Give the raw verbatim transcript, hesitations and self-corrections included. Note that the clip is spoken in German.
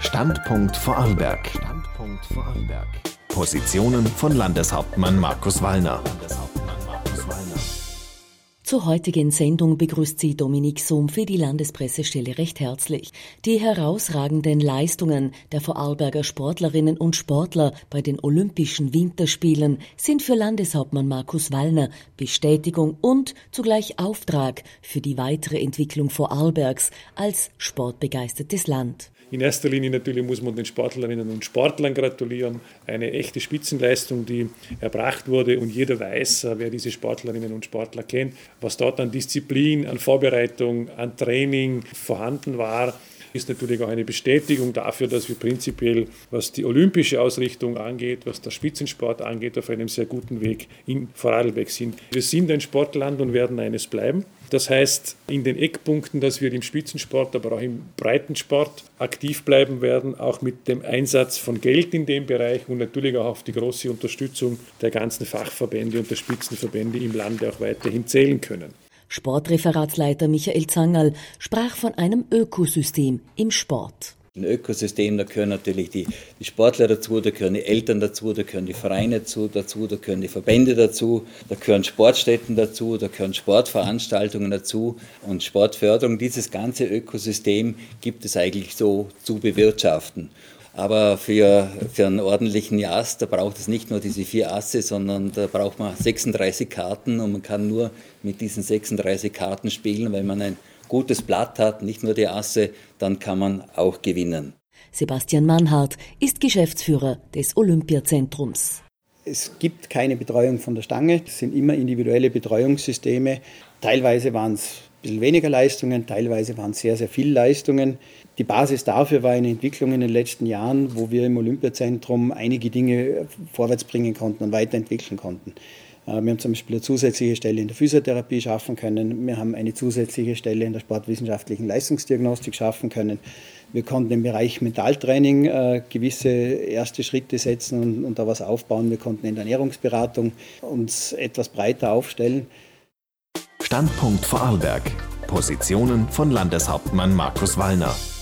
Standpunkt Vorarlberg. Standpunkt Vorarlberg. Positionen von Landeshauptmann Markus Wallner. Zur heutigen Sendung begrüßt sie Dominik Sohm für die Landespressestelle recht herzlich. Die herausragenden Leistungen der Vorarlberger Sportlerinnen und Sportler bei den Olympischen Winterspielen sind für Landeshauptmann Markus Wallner Bestätigung und zugleich Auftrag für die weitere Entwicklung Vorarlbergs als sportbegeistertes Land. In erster Linie natürlich muss man den Sportlerinnen und Sportlern gratulieren. Eine echte Spitzenleistung, die erbracht wurde, und jeder weiß, wer diese Sportlerinnen und Sportler kennt, was dort an Disziplin, an Vorbereitung, an Training vorhanden war. Ist natürlich auch eine Bestätigung dafür, dass wir prinzipiell, was die olympische Ausrichtung angeht, was der Spitzensport angeht, auf einem sehr guten Weg in Vorarlberg sind. Wir sind ein Sportland und werden eines bleiben. Das heißt, in den Eckpunkten, dass wir im Spitzensport, aber auch im Breitensport aktiv bleiben werden, auch mit dem Einsatz von Geld in dem Bereich und natürlich auch auf die große Unterstützung der ganzen Fachverbände und der Spitzenverbände im Lande auch weiterhin zählen können. Sportreferatsleiter Michael Zangerl sprach von einem Ökosystem im Sport. Ein Ökosystem, da gehören natürlich die, die Sportler dazu, da gehören die Eltern dazu, da gehören die Vereine dazu, dazu, da gehören die Verbände dazu, da gehören Sportstätten dazu, da gehören Sportveranstaltungen dazu und Sportförderung. Dieses ganze Ökosystem gibt es eigentlich so zu bewirtschaften. Aber für, für einen ordentlichen Ast, da braucht es nicht nur diese vier Asse, sondern da braucht man sechsunddreißig Karten und man kann nur mit diesen sechsunddreißig Karten spielen. Wenn man ein gutes Blatt hat, nicht nur die Asse, dann kann man auch gewinnen. Sebastian Mannhardt ist Geschäftsführer des Olympiazentrums. Es gibt keine Betreuung von der Stange, es sind immer individuelle Betreuungssysteme. Teilweise waren es ein bisschen weniger Leistungen, teilweise waren es sehr, sehr viele Leistungen. Die Basis dafür war eine Entwicklung in den letzten Jahren, wo wir im Olympiazentrum einige Dinge vorwärts bringen konnten und weiterentwickeln konnten. Wir haben zum Beispiel eine zusätzliche Stelle in der Physiotherapie schaffen können. Wir haben eine zusätzliche Stelle in der sportwissenschaftlichen Leistungsdiagnostik schaffen können. Wir konnten im Bereich Mentaltraining äh, gewisse erste Schritte setzen und, und da was aufbauen. Wir konnten in der Ernährungsberatung uns etwas breiter aufstellen. Standpunkt Vorarlberg. Positionen von Landeshauptmann Markus Wallner.